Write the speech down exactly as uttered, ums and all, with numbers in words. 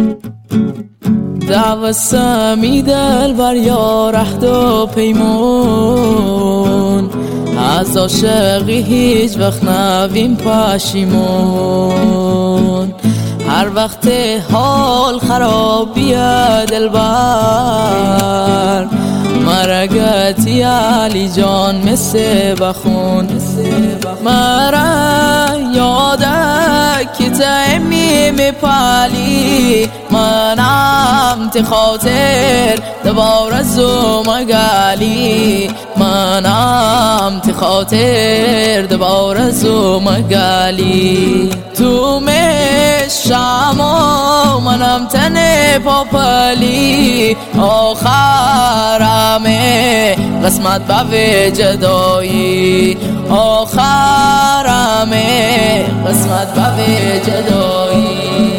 دعوسم ای دلبر یا عهد و پیمون، از عاشقی هیچ وقت نویم پشیمون. هر وقت حال خراب بیاد دلبر، مرگتی علی جان مثل بخون. مرا یاده که تیمی میپالی، منم تی خاطر دوباره زومگالی. منم تی خاطر دوباره زومگالی. تو میشم و منم تن پاپلی، آخرمه قسمت به جدایی. آخرمه قسمت به جدایی.